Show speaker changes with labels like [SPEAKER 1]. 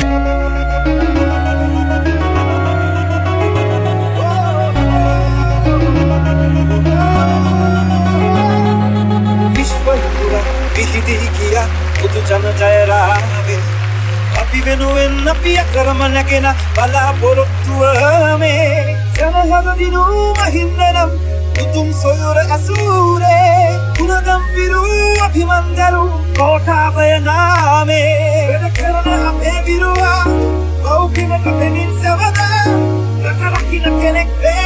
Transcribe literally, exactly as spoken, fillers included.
[SPEAKER 1] විහිදී ගියා පුදු ජන ජය රාවේ අපි වෙනුවෙන් අපි අකරම නැගෙන බලාපොරොත්තුව මේ ජනහද දිනු මහින්දනම් උතුම් සොයුර ඇසූරේ කුණදම් පිරූ අභිමන්දරු කෝටාබය නාමේ වැඩ කරන අපේ විරුවා බෞද්ධිමක පෙමින් සවදා රට රකින්න කෙනෙක් වේ